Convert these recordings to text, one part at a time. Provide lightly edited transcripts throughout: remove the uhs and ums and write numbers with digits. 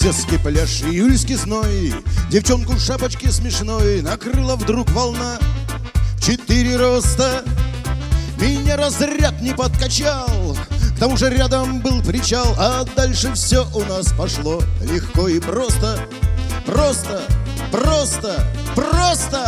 детский пляж, июльский зной, девчонку в шапочке смешной накрыла вдруг волна в 4 роста. Меня разряд не подкачал, к тому же рядом был причал, а дальше все у нас пошло легко и просто. Просто, просто, просто.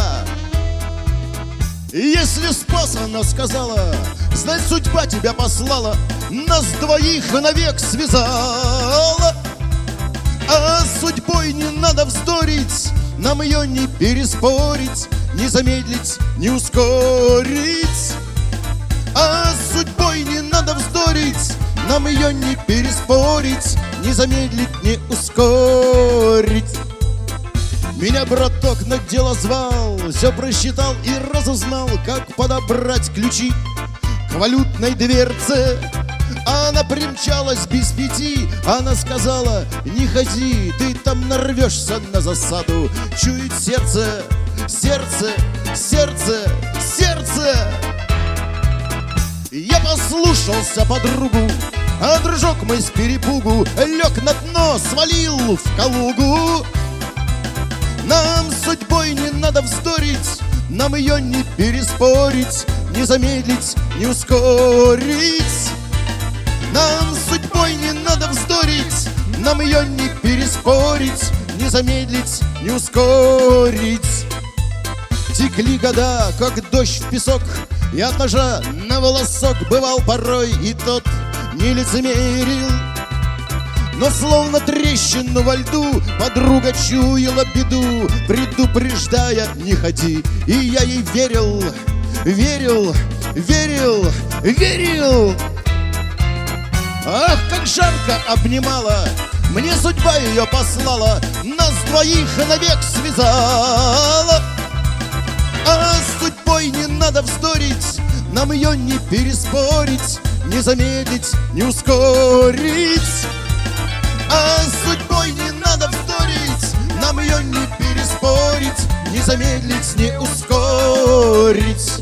Если спас, она сказала, знать, судьба тебя послала, нас двоих навек связала. А с судьбой не надо вздорить, нам ее не переспорить, не замедлить, не ускорить. А с судьбой не надо вздорить, нам ее не переспорить, не замедлить, не ускорить. Меня браток на дело звал, все просчитал и разузнал, как подобрать ключи к валютной дверце. Она примчалась без 5, она сказала: не ходи, ты там нарвешься на засаду. Чует сердце, сердце, сердце, сердце. Я послушался подругу, а дружок мой с перепугу лег на дно, свалил в Калугу. Нам с судьбой не надо вздорить, нам ее не переспорить, не замедлить, не ускорить. Нам с судьбой не надо вздорить, нам ее не переспорить, не замедлить, не ускорить. Текли года, как дождь в песок, и от ножа на волосок бывал порой и тот не лицемерил. Но словно трещину во льду подруга чуяла беду, предупреждая: не ходи. И я ей верил, верил, верил, верил. Ах, как жарко обнимала, мне судьба ее послала, нас двоих навек связала. А с судьбой не надо вздорить, нам ее не переспорить, не замедлить, не ускорить. А с судьбой не надо вздорить, нам ее не переспорить, не замедлить, не ускорить.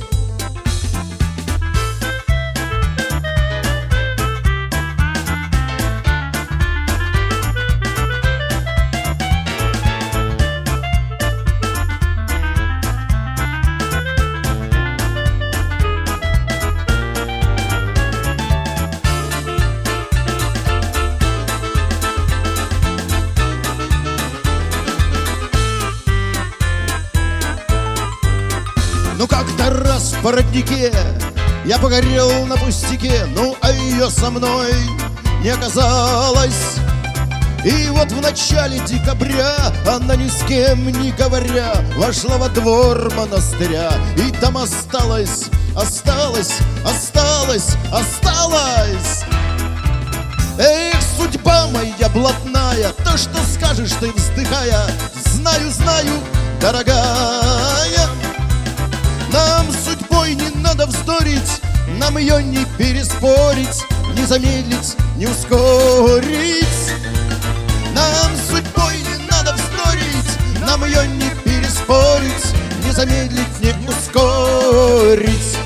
Ну как-то раз в породнике я погорел на пустяке, ну а ее со мной не оказалось. И вот в начале декабря она ни с кем не говоря вошла во двор монастыря, и там осталась, осталась, осталась, осталась. Эх, судьба моя блатная, то, что скажешь ты, вздыхая, знаю, знаю, дорогая. Нам с судьбой не надо вздорить, нам ее не переспорить, не замедлить, не ускорить. Нам с судьбой не надо вздорить, нам ее не переспорить, не замедлить, не ускорить.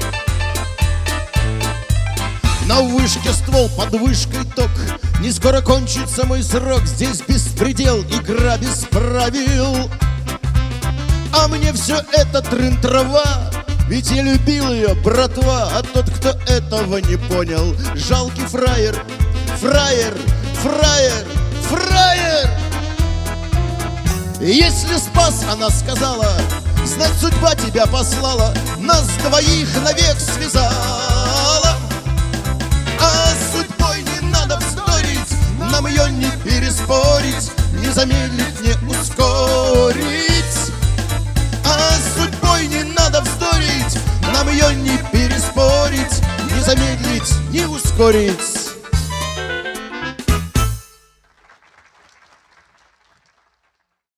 На вышке ствол, под вышкой ток, не скоро кончится мой срок. Здесь беспредел, игра без правил. А мне все это трын-трава, ведь я любил ее, братва. А тот, кто этого не понял, жалкий фраер, фраер, фраер, фраер. Если спас, она сказала, знать, судьба тебя послала, нас двоих навек связала. А с судьбой не надо вздорить, нам ее не переспорить, не замедлить, не ускорить. А с судьбой не надо вздорить, нам ее не переспорить, не замедлить, не ускорить.